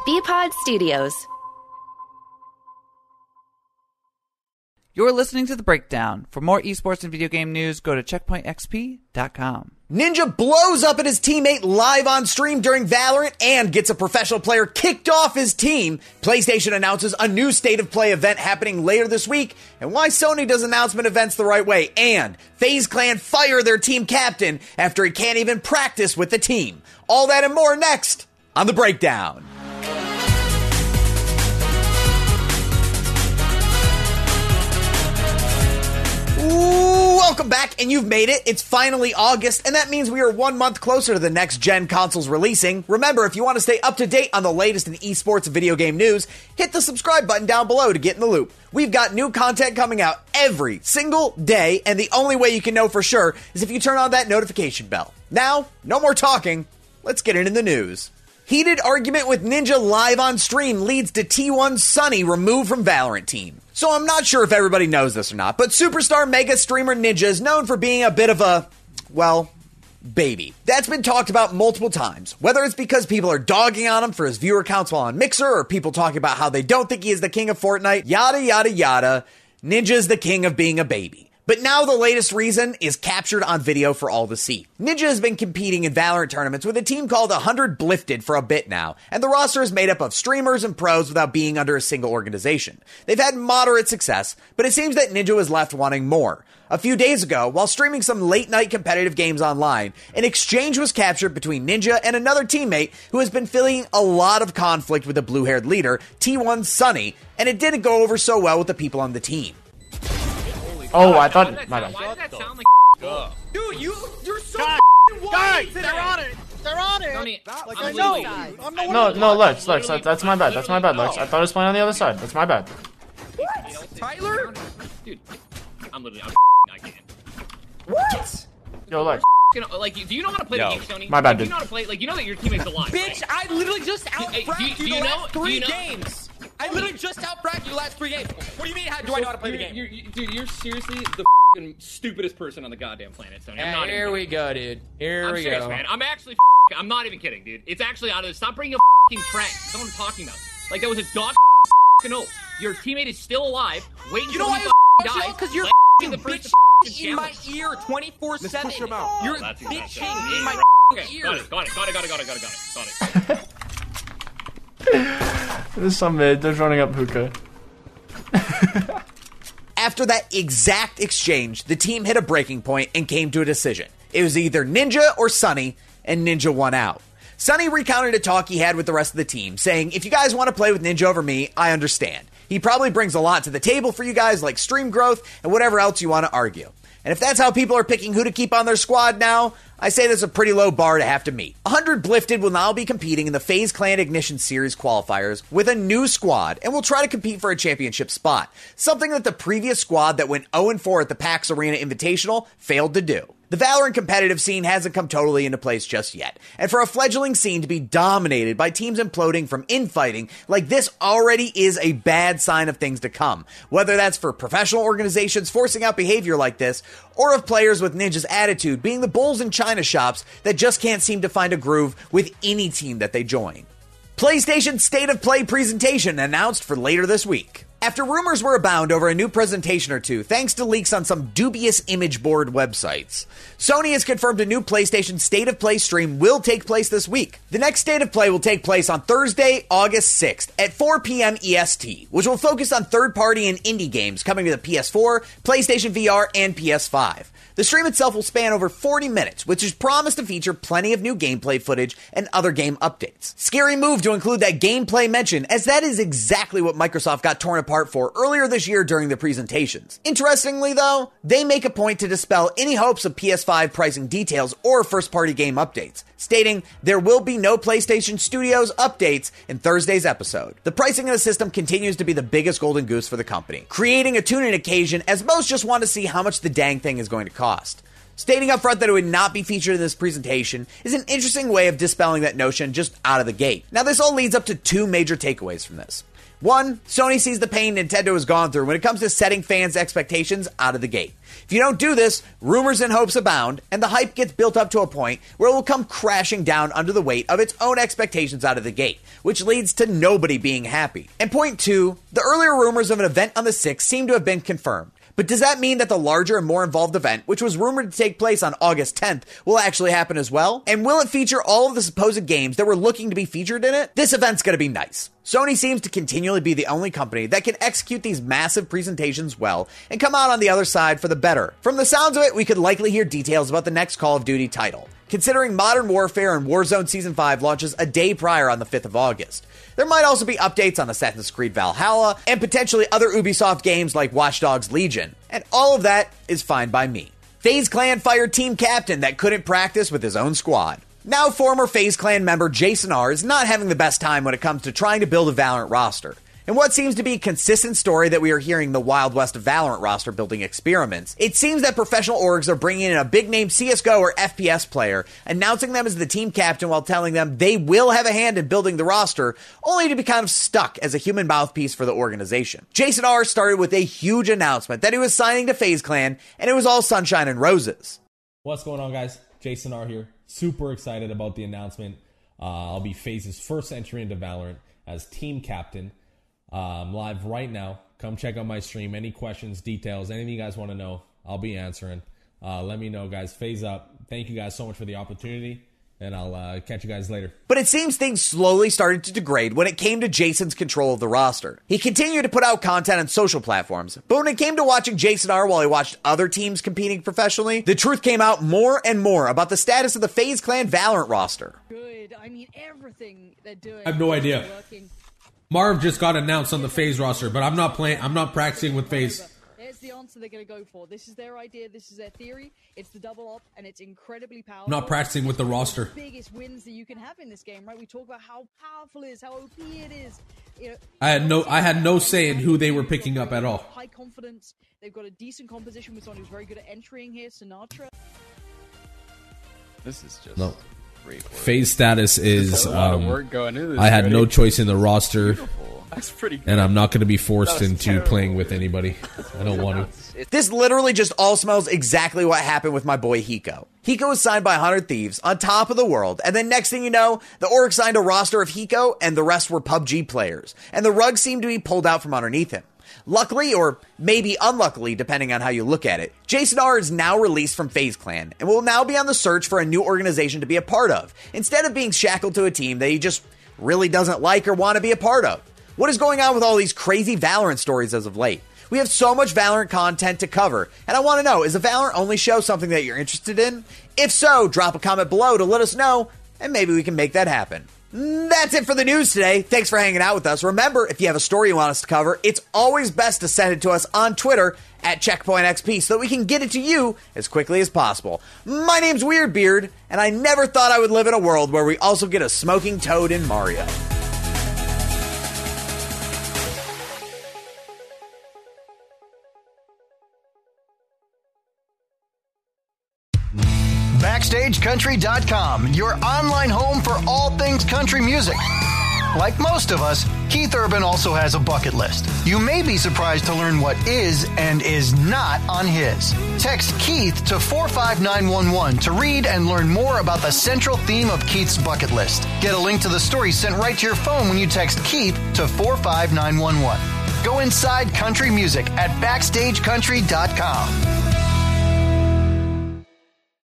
BPod Studios. You're listening to The Breakdown. For more esports and video game news, go to checkpointxp.com. Ninja blows up at his teammate live on stream during Valorant and gets a professional player kicked off his team. PlayStation announces a new State of Play event happening later this week, and why Sony does announcement events the right way. And FaZe Clan fire their team captain after he can't even practice with the team. All that and more next on The Breakdown. Welcome back, and you've made it. It's finally August, and that means we are 1 month closer to the next-gen consoles releasing. Remember, if you want to stay up to date on the latest in esports and video game news, hit the subscribe button down below to get in the loop. We've got new content coming out every single day, and the only way you can know for sure is if you turn on that notification bell. Now, no more talking. Let's get into the news. Heated argument with Ninja live on stream leads to T1 Sunny removed from Valorant team. So I'm not sure if everybody knows this or not, but superstar mega streamer Ninja is known for being a bit of a, well, baby. That's been talked about multiple times, whether it's because people are dogging on him for his viewer counts while on Mixer, or people talking about how they don't think he is the king of Fortnite, yada yada yada. Ninja's the king of being a baby. But now the latest reason is captured on video for all to see. Ninja has been competing in Valorant tournaments with a team called 100 Blifted for a bit now, and the roster is made up of streamers and pros without being under a single organization. They've had moderate success, but it seems that Ninja was left wanting more. A few days ago, while streaming some late-night competitive games online, an exchange was captured between Ninja and another teammate who has been feeling a lot of conflict with the blue-haired leader, T1 Sunny, and it didn't go over so well with the people on the team. Oh, I thought. My bad. Why does that sound like Dude, you're so Guys, they're on it. They're on it. Tony, Like, I'm I know. literally- I'm the one. No, Lex, that's my bad. That's my bad, Lex. I thought it was playing on the other side. That's my bad. Tyler? Dude, I'm literally, I can't. What? Yo, Lex. Like, do you know how to play the game, Tony? My bad, Do you dude. know how to play? Like, you know that your teammate's alive. Bitch, I literally just Hey, out-fragged do you you the know- last do three you know- games. I literally just out-fragged you the last 3 games. What do you mean, how do I know how to play the game? Dude, you're seriously the stupidest person on the goddamn planet, Tony. I'm not Here even we go, dude. Here I'm we serious, go. man. I'm actually I'm not even kidding, dude. It's actually out of this. Stop bringing a trend. That's what I'm talking about. Like, that was a dog oath. Your teammate is still alive. Wait You know until why he it's dies. because you're Let the bitch first in my ear 24/7. You're that's bitching in my Okay, ear. got it. This is some mid. They're running up hookah. After that exact exchange, the team hit a breaking point and came to a decision. It was either Ninja or Sunny, and Ninja won out. Sunny recounted a talk he had with the rest of the team, saying, if you guys want to play with Ninja over me, I understand. He probably brings a lot to the table for you guys, like stream growth and whatever else you want to argue. And if that's how people are picking who to keep on their squad now, I say that's a pretty low bar to have to meet. 100 Blifted will now be competing in the FaZe Clan Ignition Series qualifiers with a new squad and will try to compete for a championship spot, something that the previous squad that went 0-4 at the PAX Arena Invitational failed to do. The Valorant competitive scene hasn't come totally into place just yet, and for a fledgling scene to be dominated by teams imploding from infighting like this already is a bad sign of things to come, whether that's for professional organizations forcing out behavior like this, or of players with Ninja's attitude being the bulls in China shops that just can't seem to find a groove with any team that they join. PlayStation State of Play presentation announced for later this week. After rumors were abound over a new presentation or two, thanks to leaks on some dubious image board websites, Sony has confirmed a new PlayStation State of Play stream will take place this week. The next State of Play will take place on Thursday, August 6th at 4 p.m. EST, which will focus on third-party and indie games coming to the PS4, PlayStation VR, and PS5. The stream itself will span over 40 minutes, which is promised to feature plenty of new gameplay footage and other game updates. Scary move to include that gameplay mention, as that is exactly what Microsoft got torn apart for earlier this year during the presentations. Interestingly though, they make a point to dispel any hopes of PS5 pricing details or first-party game updates, stating there will be no PlayStation Studios updates in Thursday's episode. The pricing of the system continues to be the biggest golden goose for the company, creating a tune-in occasion as most just want to see how much the dang thing is going to cost. Stating up front that it would not be featured in this presentation is an interesting way of dispelling that notion just out of the gate. Now, this all leads up to two major takeaways from this. One, Sony sees the pain Nintendo has gone through when it comes to setting fans' expectations out of the gate. If you don't do this, rumors and hopes abound, and the hype gets built up to a point where it will come crashing down under the weight of its own expectations out of the gate, which leads to nobody being happy. And point two, the earlier rumors of an event on the 6th seem to have been confirmed. But does that mean that the larger and more involved event, which was rumored to take place on August 10th, will actually happen as well? And will it feature all of the supposed games that were looking to be featured in it? This event's gonna be nice. Sony seems to continually be the only company that can execute these massive presentations well and come out on the other side for the better. From the sounds of it, we could likely hear details about the next Call of Duty title, considering Modern Warfare and Warzone Season 5 launches a day prior on the 5th of August. There might also be updates on Assassin's Creed Valhalla and potentially other Ubisoft games like Watch Dogs Legion, and all of that is fine by me. FaZe Clan fired team captain that couldn't practice with his own squad. Now former FaZe Clan member Jason R is not having the best time when it comes to trying to build a Valorant roster. In what seems to be a consistent story that we are hearing the Wild West of Valorant roster building experiments, it seems that professional orgs are bringing in a big-name CSGO or FPS player, announcing them as the team captain while telling them they will have a hand in building the roster, only to be kind of stuck as a human mouthpiece for the organization. Jason R started with a huge announcement that he was signing to FaZe Clan, and it was all sunshine and roses. What's going on, guys? Jason R here. Super excited about the announcement. I'll be FaZe's first entry into Valorant as team captain. I'm live right now. Come check out my stream. Any questions, details, anything you guys want to know, I'll be answering. Let me know, guys. FaZe up. Thank you guys so much for the opportunity, and I'll catch you guys later. But it seems things slowly started to degrade when it came to Jason's control of the roster. He continued to put out content on social platforms, but when it came to watching Jason R while he watched other teams competing professionally, the truth came out more and more about the status of the FaZe Clan Valorant roster. Good. I mean, everything they're doing. I have no idea. Marv just got announced on the FaZe roster, but I'm not practicing with FaZe. There's the answer they're going to go for. This is their idea. This is their theory. It's the double up, and it's incredibly powerful. I'm not practicing with the roster. The biggest wins that you can have in this game, right? We talk about how powerful it is, how OP it is. You know, I had no say in who they were picking up at all. High confidence. They've got a decent composition with someone who's very good at entering here, Sinatra. This is just no. FaZe status is I had no choice in the roster. That's pretty cool. And I'm not going to be forced into playing with anybody. I don't want to. This literally just all smells exactly what happened with my boy Hiko. Hiko was signed by 100 Thieves on top of the world, and then next thing you know, the org signed a roster of Hiko, and the rest were PUBG players, and the rug seemed to be pulled out from underneath him. Luckily, or maybe unluckily, depending on how you look at it, Jason R is now released from FaZe Clan and will now be on the search for a new organization to be a part of, instead of being shackled to a team that he just really doesn't like or want to be a part of. What is going on with all these crazy Valorant stories as of late? We have so much Valorant content to cover, and I want to know, is the Valorant only show something that you're interested in? If so, drop a comment below to let us know, and maybe we can make that happen. That's it for the news today. Thanks for hanging out with us. Remember, if you have a story you want us to cover, it's always best to send it to us on Twitter at CheckpointXP so that we can get it to you as quickly as possible. My name's Weirdbeard, and I never thought I would live in a world where we also get a smoking toad in Mario. BackstageCountry.com, your online home for all things country music. Like most of us, Keith Urban also has a bucket list. You may be surprised to learn what is and is not on his. Text Keith to 45911 to read and learn more about the central theme of Keith's bucket list. Get a link to the story sent right to your phone when you text Keith to 45911. Go inside country music at BackstageCountry.com.